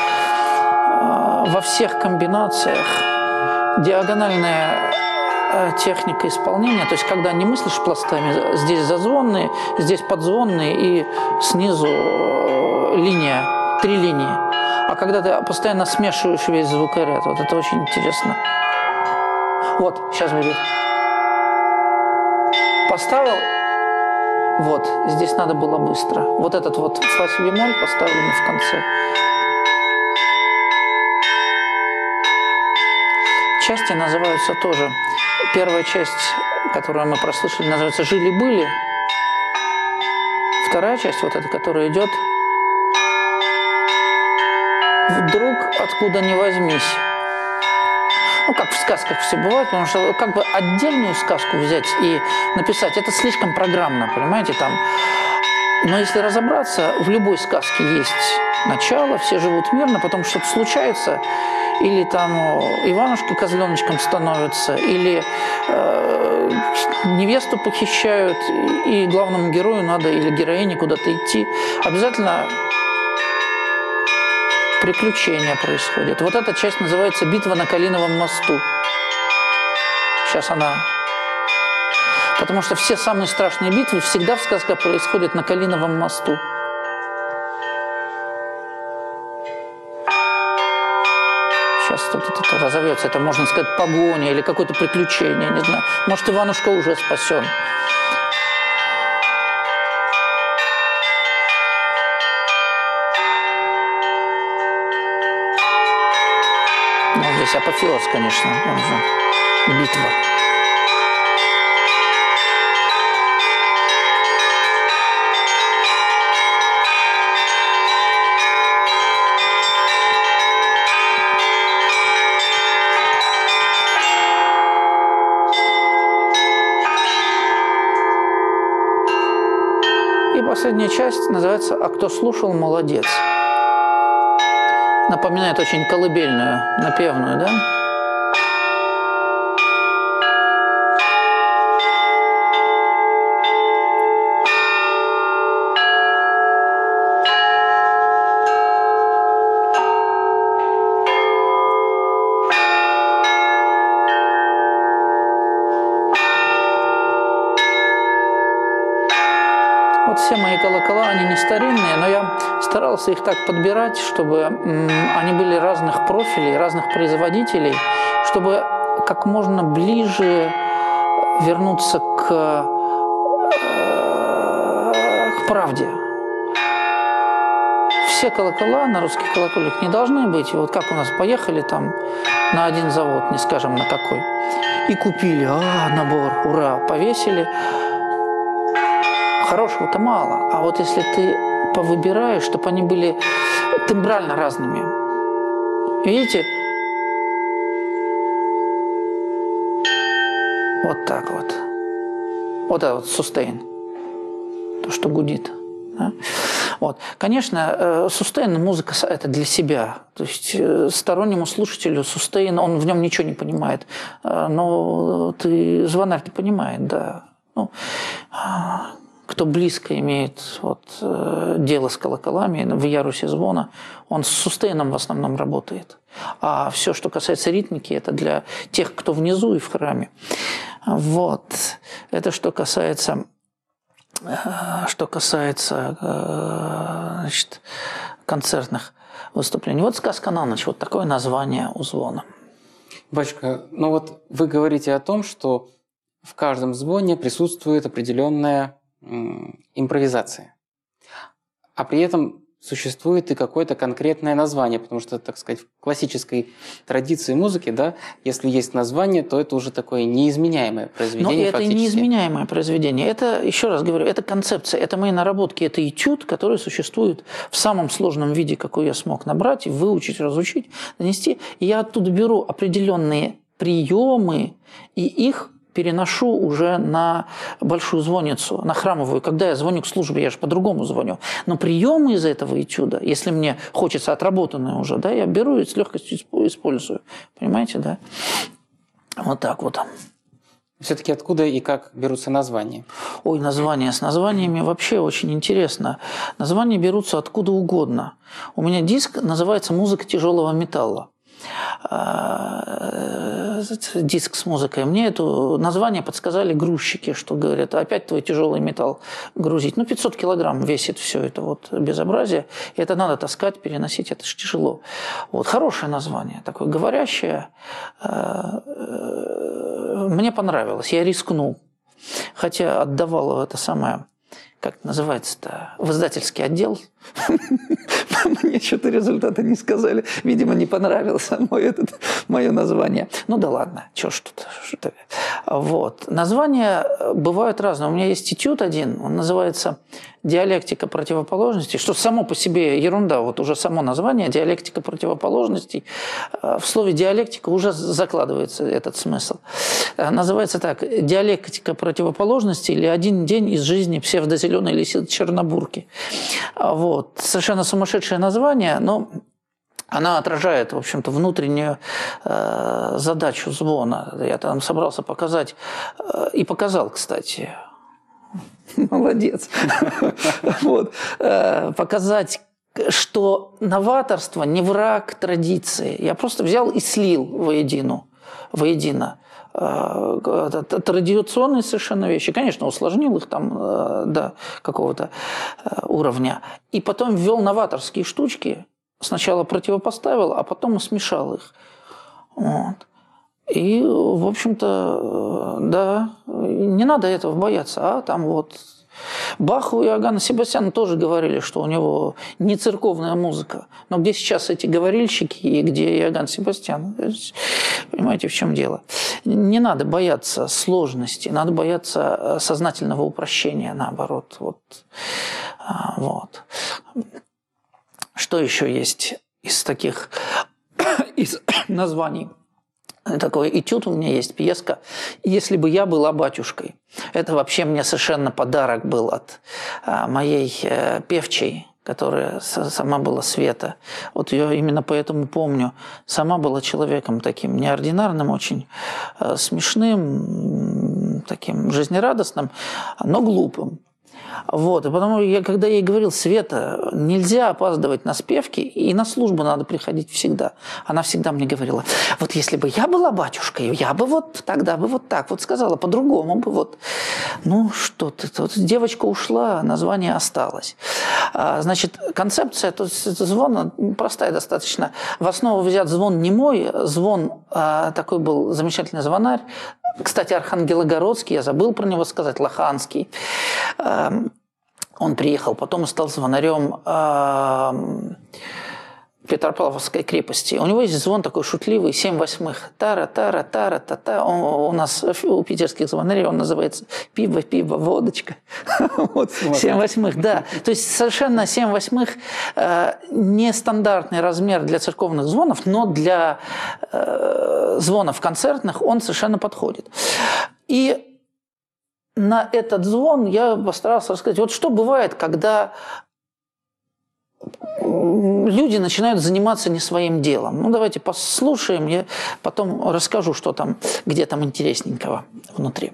Во всех комбинациях диагональная техника исполнения, то есть когда не мыслишь пластами, здесь зазвонные, здесь подзвонные и снизу линия, три линии. А когда ты постоянно смешиваешь весь звукоряд, вот это очень интересно. Вот, сейчас будет. Поставил, вот, здесь надо было быстро. Вот этот вот фа си бемоль поставленный в конце. Части называются тоже. Первая часть, которую мы прослушали, называется «Жили-были». Вторая часть, вот эта, которая идет «Вдруг, откуда ни возьмись». ну, как в сказках все бывает, потому что как бы отдельную сказку взять и написать, это слишком программно, понимаете, там. Но если разобраться, в любой сказке есть начало, все живут мирно, потом что-то случается, или там Иванушка козленочком становится, или э, невесту похищают, и главному герою надо, или героине куда-то идти. Обязательно приключения происходят. Вот эта часть называется «Битва на Калиновом мосту». Сейчас она... Потому что все самые страшные битвы всегда в сказках происходят на Калиновом мосту. Сейчас что-то это разовьется. Это, можно сказать, погоня или какое-то приключение, не знаю. Может, Иванушка уже спасен. Ну, здесь апофеоз, конечно, он же битва. Последняя часть называется «А кто слушал, молодец». Напоминает очень колыбельную, напевную, да? Все мои колокола, они не старинные, но я старался их так подбирать, чтобы они были разных профилей, разных производителей, чтобы как можно ближе вернуться к, к правде. Все колокола на русских колокольных не должны быть. И вот как у нас поехали там на один завод, не скажем на какой, и купили, а, набор, ура, повесили. Хорошего-то мало. А вот если ты повыбираешь, чтобы они были тембрально разными. Видите? Вот так вот. Вот это вот сустейн. То, что гудит. Да? Вот. Конечно, сустейн, музыка – это для себя. То есть стороннему слушателю сустейн, он в нем ничего не понимает. Но ты, звонарь, ты понимает, да. Ну, кто близко имеет вот, дело с колоколами в ярусе звона, он с сустейном в основном работает. А все, что касается ритмики, это для тех, кто внизу и в храме. Вот. Это что касается, что касается значит, концертных выступлений. Вот «Сказка на ночь». Вот такое название у звона. Батюшка, ну вот вы говорите о том, что в каждом звоне присутствует определенная импровизация. А при этом существует и какое-то конкретное название, потому что, так сказать, в классической традиции музыки, да, если есть название, то это уже такое неизменяемое произведение. Но это фактически. неизменяемое произведение. Это, еще раз говорю, это концепция, это мои наработки, это этюд, который существует в самом сложном виде, какой я смог набрать, выучить, разучить, донести. И я оттуда беру определенные приемы и их переношу уже на большую звонницу, на храмовую. Когда я звоню к службе, я же по-другому звоню. Но приемы из этого этюда, если мне хочется отработанное уже, да, я беру и с легкостью использую. Понимаете, да? Вот так вот. Все-таки откуда и как берутся названия? Ой, названия. С названиями вообще очень интересно. Названия берутся откуда угодно. У меня диск называется «Музыка тяжелого металла». Диск с музыкой. Мне это название подсказали грузчики, что говорят, опять твой тяжелый металл грузить. Ну, пятьсот килограмм весит все это вот безобразие. И это надо таскать, переносить, это же тяжело. Вот, хорошее название, такое говорящее. Мне понравилось, я рискнул. Хотя отдавал это самое, как это называется-то, в издательский отдел. Мне что-то результаты не сказали. Видимо, не понравилось мое, этот, мое название. Ну да ладно, что ж тут. Что вот. Названия бывают разные. У меня есть этюд один, он называется диалектика противоположностей, что само по себе ерунда, вот уже само название диалектика противоположностей, в слове диалектика уже закладывается этот смысл. Называется так: диалектика противоположностей или один день из жизни псевдозеленой лисицы Чернобурки. Вот. Совершенно сумасшедшее название, но она отражает, в общем-то, внутреннюю э, задачу звона. Я там собрался показать, э, и показал, кстати. Молодец. Вот. Э, показать, что новаторство не враг традиции. Я просто взял и слил воедино. воедино. Традиционные совершенно вещи. Конечно, усложнил их там до какого-то уровня. И потом ввел новаторские штучки. Сначала противопоставил, а потом смешал их. Вот. И, в общем-то, да, не надо этого бояться. А там вот Баху и Иоганну Себастьяну тоже говорили, что у него не церковная музыка. Но где сейчас эти говорильщики и где Иоганн Себастьян? Понимаете, в чем дело? Не надо бояться сложности, надо бояться сознательного упрощения, наоборот. Вот. Вот. Что еще есть из таких из названий? Такой этюд у меня есть, пьеска «Если бы я была батюшкой». Это вообще мне совершенно подарок был от моей певчей, которая сама была Света. Вот ее именно поэтому помню. Сама была человеком таким неординарным, очень смешным, таким жизнерадостным, но глупым. Вот. И потому я, когда я ей говорил: Света, нельзя опаздывать на спевки, и на службу надо приходить всегда. Она всегда мне говорила: вот если бы я была батюшкой, я бы вот тогда бы вот так вот сказала, по-другому бы вот. Ну что ты, вот девочка ушла, название осталось. А, значит, концепция то есть, звона простая достаточно. В основу взят звон немой, звон а, такой был замечательный звонарь. Кстати, Архангелогородский, я забыл про него сказать, Лоханский. Он приехал, потом стал звонарем Петропавловской крепости. У него есть звон такой шутливый, семь восьмых. Тара-тара-тара-та-та. У нас у питерских звонарей он называется пиво, пиво, водочка. Вот. семь восьмых, да. То есть совершенно семь восьмых нестандартный размер для церковных звонов, но для звонов концертных он совершенно подходит. И на этот звон я постарался рассказать. Вот что бывает, когда люди начинают заниматься не своим делом. Ну, давайте послушаем, я потом расскажу, что там, где там интересненького внутри.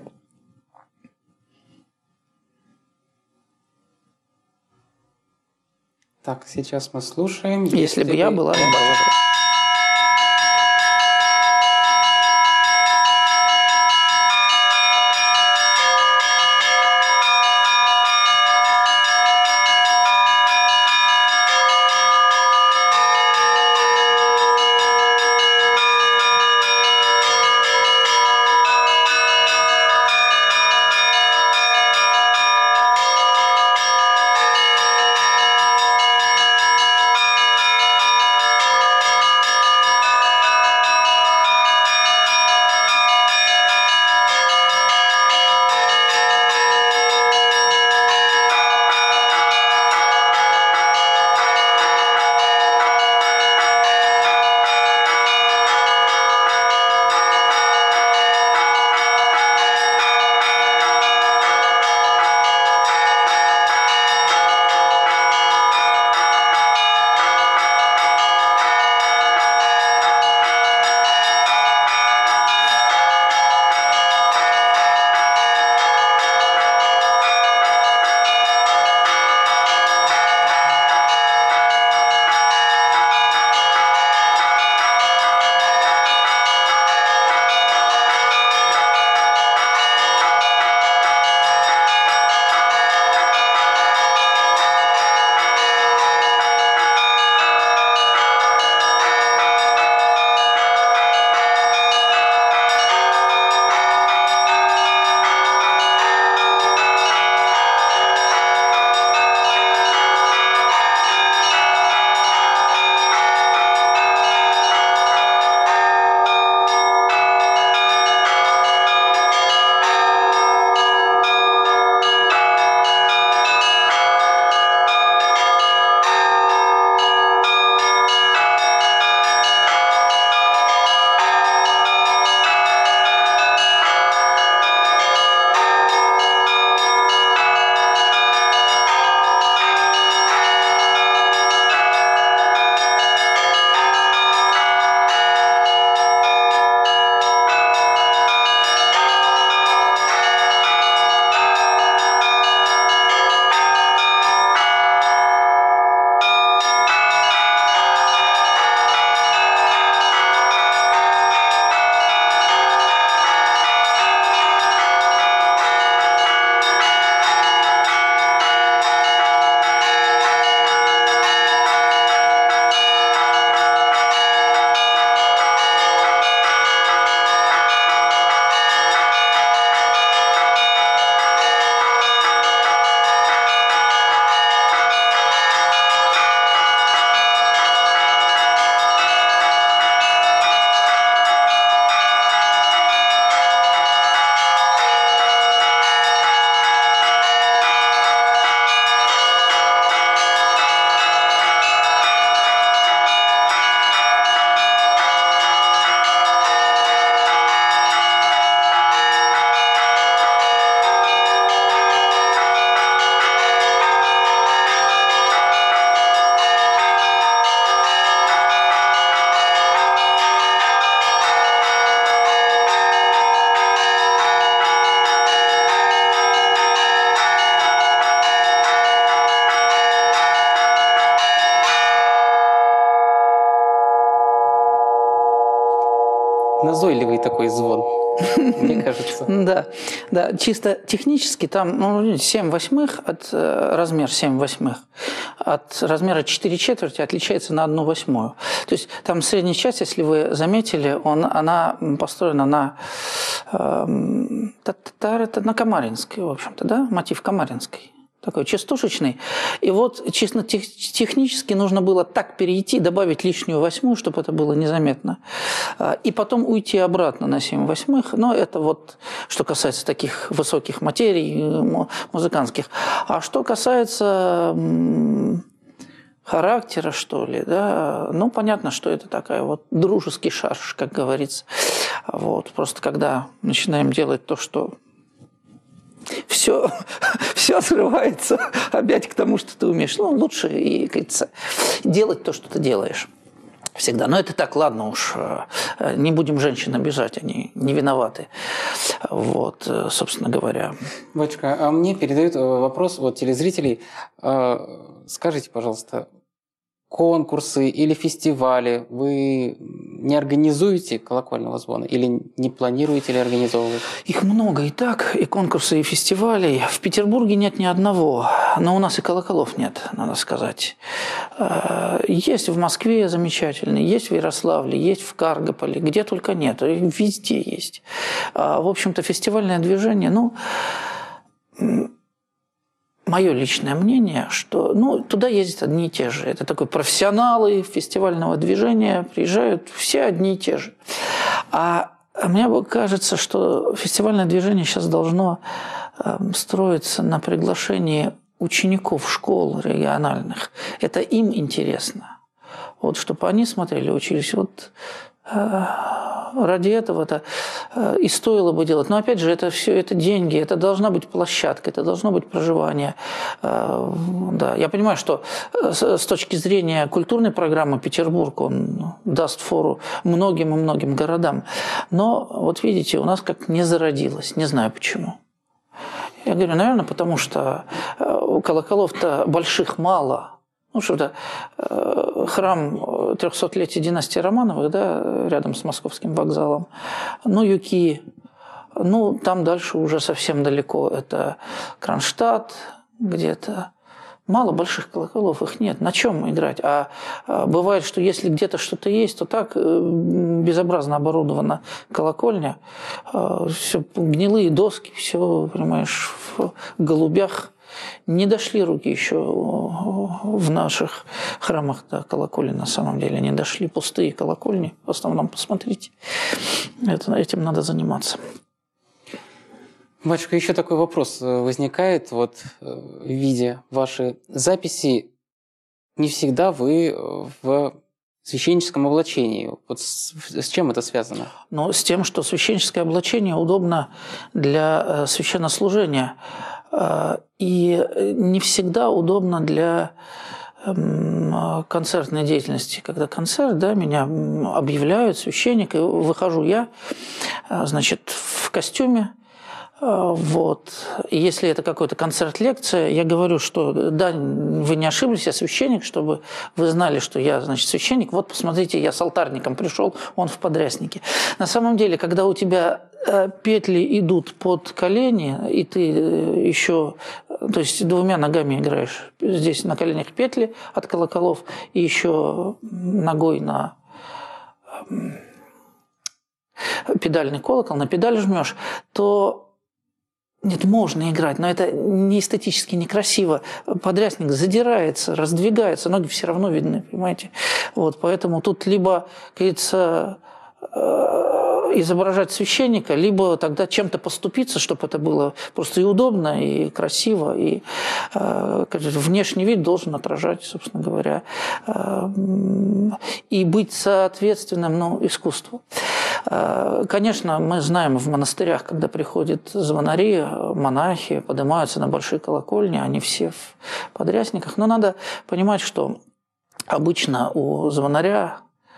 Так, сейчас мы слушаем. Если, Если бы я была на батюшке. назойливый такой звон, мне кажется. Да, да, чисто технически там, ну, семь восьмых, от, размер семь восьмых, от размера четыре четверти отличается на одну восьмую. То есть там средняя часть, если вы заметили, он, она построена на, э, на Камаринской, в общем-то, да, мотив Камаринской. Такой частушечный. И вот чисто тех, технически нужно было так перейти, добавить лишнюю восьмую, чтобы это было незаметно. И потом уйти обратно на семь восьмых. Но это вот что касается таких высоких материй музыкантских. А что касается характера, что ли, да, ну, понятно, что это такая вот дружеский шарж, как говорится. Вот. Просто когда начинаем делать то, что все, все срывается опять к тому, что ты умеешь. Ну, лучше, и, как говорится, делать то, что ты делаешь всегда. Но это так, ладно уж, не будем женщин обижать, они не виноваты. Вот, собственно говоря. Батюшка, а мне передают вопрос от телезрителей. Скажите, пожалуйста, конкурсы или фестивали вы не организуете колокольного звона или не планируете ли организовывать? Их много и так, и конкурсы, и фестивалей. В Петербурге нет ни одного, но у нас и колоколов нет, надо сказать. Есть в Москве замечательные, есть в Ярославле, есть в Каргополе, где только нет, везде есть. В общем-то, фестивальное движение, ну... Мое личное мнение, что ну, туда ездят одни и те же. Это такой профессионалы фестивального движения, приезжают все одни и те же. А мне кажется, что фестивальное движение сейчас должно строиться на приглашении учеников школ региональных. Это им интересно. Вот, чтобы они смотрели, учились. Вот ради этого это и стоило бы делать. Но опять же, это все это деньги, это должна быть площадка, это должно быть проживание. Да, я понимаю, что с точки зрения культурной программы Петербург, он даст фору многим и многим городам. Но вот видите, у нас как не зародилось, не знаю почему. Я говорю, наверное, потому что колоколов-то больших мало. Ну, что-то э, храм трехсотлетия династии Романовых, да, рядом с Московским вокзалом. Ну, Юки, ну, там дальше уже совсем далеко. Это Кронштадт где-то. Мало больших колоколов, их нет. На чем играть? А, а бывает, что если где-то что-то есть, то так безобразно оборудована колокольня. Э, все гнилые доски, все, понимаешь, в голубях. Не дошли руки еще в наших храмах до колокольни, на самом деле. Не дошли пустые колокольни. В основном, посмотрите, это, этим надо заниматься. Батюшка, еще такой вопрос возникает. Вот, видя ваши записи, не всегда вы в священническом облачении. Вот с, с чем это связано? Ну, с тем, что священническое облачение удобно для священнослужения. И не всегда удобно для концертной деятельности. Когда концерт, да, меня объявляют, священник, и выхожу я, значит, в костюме. Вот. И если это какой-то концерт-лекция, я говорю, что да, вы не ошиблись, я священник, чтобы вы знали, что я, значит, священник. Вот, посмотрите, я с алтарником пришел, он в подряснике. На самом деле, когда у тебя петли идут под колени, и ты еще, то есть двумя ногами играешь, здесь на коленях петли от колоколов, и еще ногой на педальный колокол, на педаль жмешь, то нет, можно играть, но это не эстетически некрасиво. Подрясник задирается, раздвигается, ноги все равно видны, понимаете? Вот, поэтому тут либо, как говорится, изображать священника, либо тогда чем-то поступиться, чтобы это было просто и удобно, и красиво, и э, внешний вид должен отражать, собственно говоря, э, и быть соответственным, ну, искусству. Э, конечно, мы знаем в монастырях, когда приходят звонари, монахи поднимаются на большие колокольни, они все в подрясниках, но надо понимать, что обычно у звонаря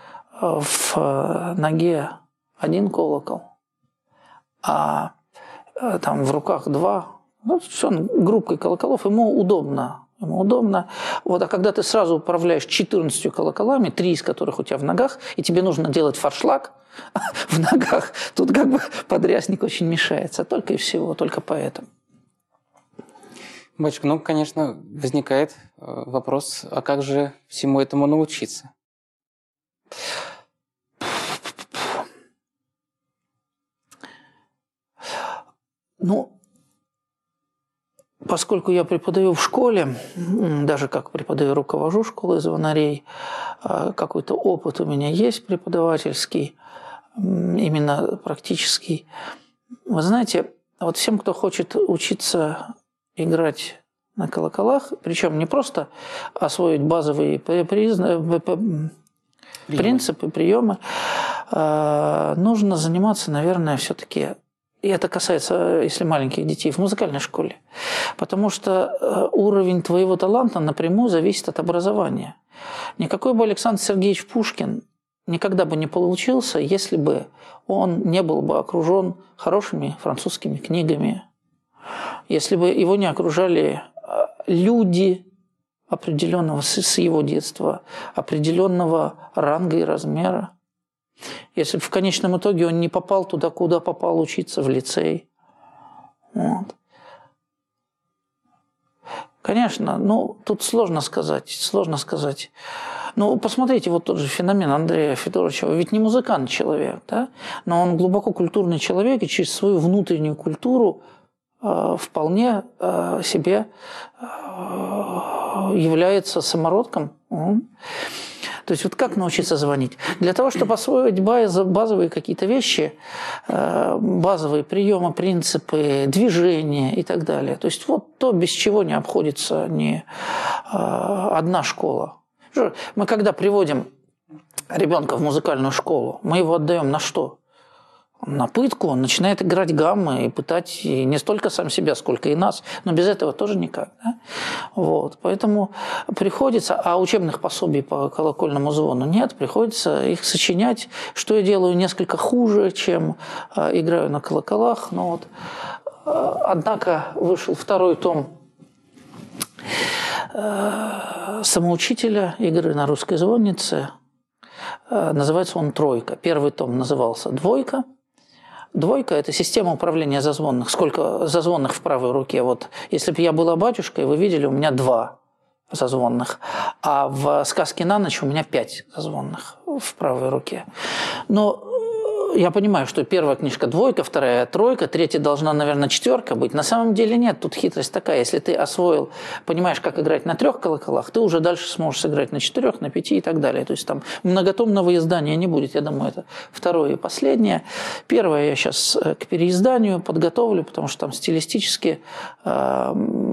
в ноге один колокол, а там в руках два, ну, все, группкой колоколов, ему удобно ему удобно. Вот, а когда ты сразу управляешь четырнадцатью колоколами, три из которых у тебя в ногах, и тебе нужно делать форшлаг в ногах, тут как бы подрясник очень мешается. Только и всего, только поэтому. Батюшка, ну, конечно, возникает вопрос, а как же всему этому научиться? Ну, поскольку я преподаю в школе, даже как преподаю, руковожу школой звонарей, какой-то опыт у меня есть преподавательский, именно практический. Вы знаете, вот всем, кто хочет учиться играть на колоколах, причем не просто освоить базовые принципы, приемы, нужно заниматься, наверное, все-таки, и это касается, если маленьких детей, в музыкальной школе, потому что уровень твоего таланта напрямую зависит от образования. Никакой бы Александр Сергеевич Пушкин никогда бы не получился, если бы он не был бы окружен хорошими французскими книгами, если бы его не окружали люди определенного с его детства, определенного ранга и размера, если бы в конечном итоге он не попал туда, куда попал учиться, в лицей. Вот. Конечно, ну, тут сложно сказать, сложно сказать. Ну, посмотрите, вот тот же феномен Андрея Федоровича. Ведь не музыкант человек, да? Но он глубоко культурный человек, и через свою внутреннюю культуру э, вполне э, себе э, является самородком. Угу. То есть вот как научиться звонить? Для того, чтобы освоить базовые какие-то вещи, базовые приемы, принципы, движения и так далее. То есть вот то, без чего не обходится ни одна школа. Мы когда приводим ребенка в музыкальную школу, мы его отдаем на что? На пытку, он начинает играть гаммы и пытать и не столько сам себя, сколько и нас. Но без этого тоже никак. Да? Вот. Поэтому приходится, а учебных пособий по колокольному звону нет, приходится их сочинять, что я делаю несколько хуже, чем э, играю на колоколах. Но вот, э, однако вышел второй том э, самоучителя игры на русской звоннице. Э, называется он «Тройка». Первый том назывался «Двойка». Двойка – это система управления зазвонных. Сколько зазвонных в правой руке? Вот, если бы я была батюшкой, вы видели, у меня два зазвонных. А в «Сказке на ночь» у меня пять зазвонных в правой руке. Но я понимаю, что первая книжка двойка, вторая тройка, третья должна, наверное, четверка быть. На самом деле нет, тут хитрость такая. Если ты освоил, понимаешь, как играть на трех колоколах, ты уже дальше сможешь сыграть на четырех, на пяти и так далее. То есть там многотомного издания не будет. Я думаю, это второе и последнее. Первое я сейчас к переизданию подготовлю, потому что там стилистически э,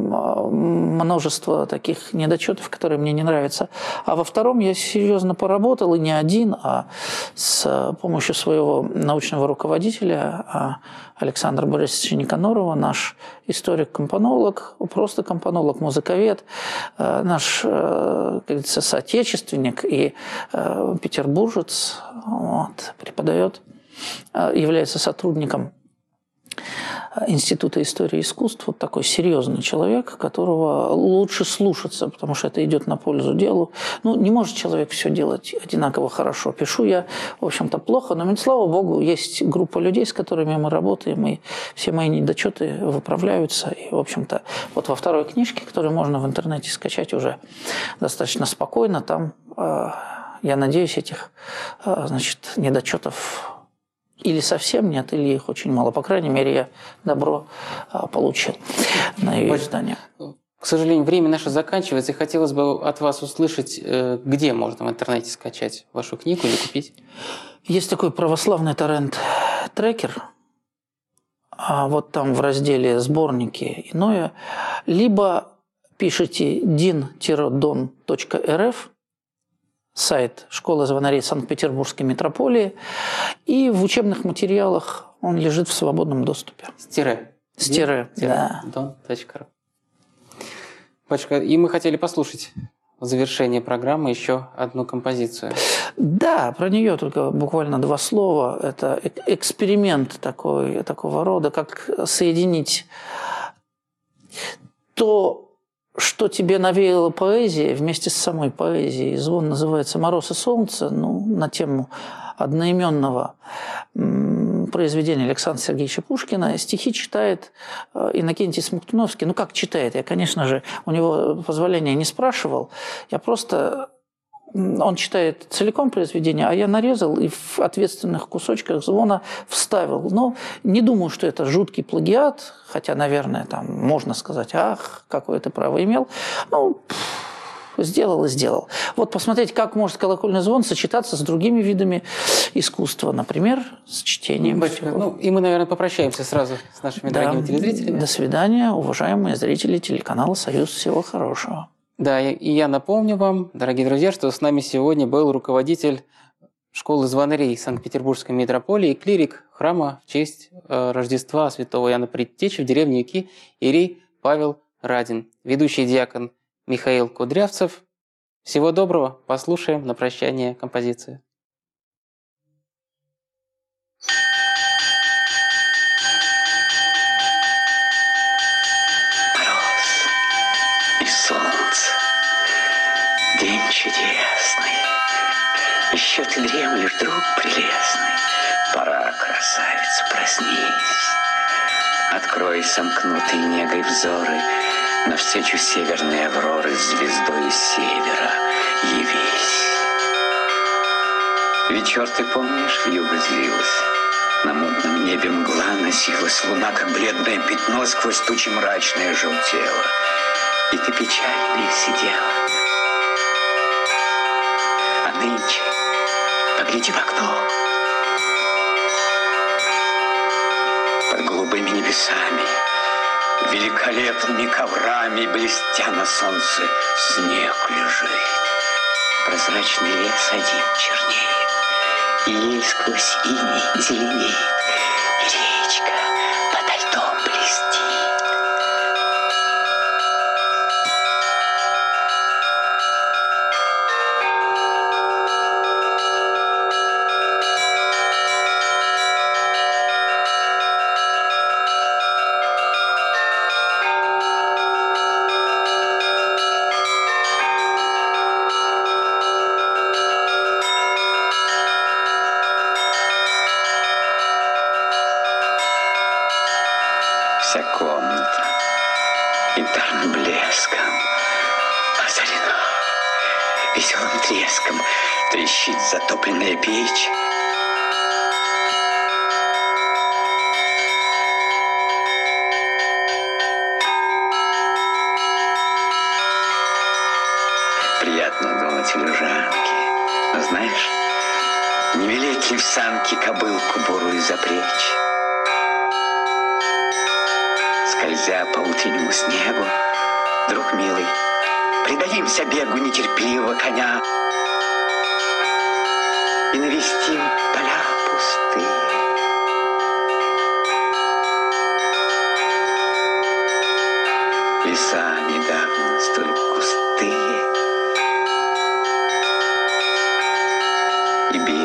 множество таких недочетов, которые мне не нравятся. А во втором я серьезно поработал, и не один, а с помощью своего научного руководителя Александра Борисовича Никанорова, наш историк-компонолог, просто компонолог, музыковед, наш, как говорится, соотечественник и петербуржец, вот, преподает, является сотрудником Института истории и искусств, вот такой серьезный человек, которого лучше слушаться, потому что это идет на пользу делу. Ну, не может человек все делать одинаково хорошо. Пишу я, в общем-то, плохо, но, слава богу, есть группа людей, с которыми мы работаем, и все мои недочеты выправляются. И, в общем-то, вот во второй книжке, которую можно в интернете скачать уже достаточно спокойно, там, я надеюсь, этих, значит, недочетов или совсем нет, или их очень мало. По крайней мере, я добро а, получил на ее издание. К сожалению, время наше заканчивается, и хотелось бы от вас услышать, где можно в интернете скачать вашу книгу или купить. Есть такой православный торрент-трекер, а вот там в разделе «Сборники» иное, либо пишите дин дон точка эр эф, сайт Школы звонарей Санкт-Петербургской митрополии, и в учебных материалах он лежит в свободном доступе. С тире. С тире, да. дон точка ру. Батюшка, и мы хотели послушать в завершении программы еще одну композицию. Да, про нее только буквально два слова. Это эксперимент такой, такого рода, как соединить то, что тебе навеяла поэзия вместе с самой поэзией. Звон называется «Мороз и солнце», ну, на тему одноименного произведения Александра Сергеевича Пушкина. Стихи читает Иннокентий Смоктуновский. Ну, как читает? Я, конечно же, у него позволения не спрашивал. Я просто... Он читает целиком произведение, а я нарезал и в ответственных кусочках звона вставил. Но не думаю, что это жуткий плагиат, хотя, наверное, там можно сказать, ах, какое ты право имел. Ну, сделал и сделал. Вот посмотреть, как может колокольный звон сочетаться с другими видами искусства, например, с чтением. Ну, и мы, наверное, попрощаемся сразу с нашими да. дорогими телезрителями. До свидания, уважаемые зрители телеканала «Союз». Всего хорошего. Да, и я напомню вам, дорогие друзья, что с нами сегодня был руководитель школы звонарей Санкт-Петербургской митрополии и клирик храма в честь Рождества святого Иоанна Предтечи в деревне Юки иерей Павел Радин, ведущий диакон Михаил Кудрявцев. Всего доброго, послушаем на прощание композицию. День чудесный, еще ты дремлешь, друг прелестный. Пора, красавица, проснись. Открой сомкнутые негой взоры, навстречу северной авроры звездой из севера явись. Вечер, ты помнишь, вьюга злилась, на мутном небе мгла носилась, луна, как бледное пятно, сквозь тучи мрачное желтела, и ты печальная сидела. Нынче погляди в окно. Под голубыми небесами, великолепными коврами, блестя на солнце, снег лежит. Прозрачный лес один чернеет, и ей сквозь иней зеленеет, и речка подо льдом блестит. Вся комната янтарным блеском озарена, веселым треском трещит затопленная печь. Приятно думать о лежанке, но знаешь, не велеть ли в санки кобылку бурую запречь? Скользя по утреннему снегу, друг милый, предадимся бегу нетерпеливого коня и навестим поля пустые. Леса недавно столь густые, и белые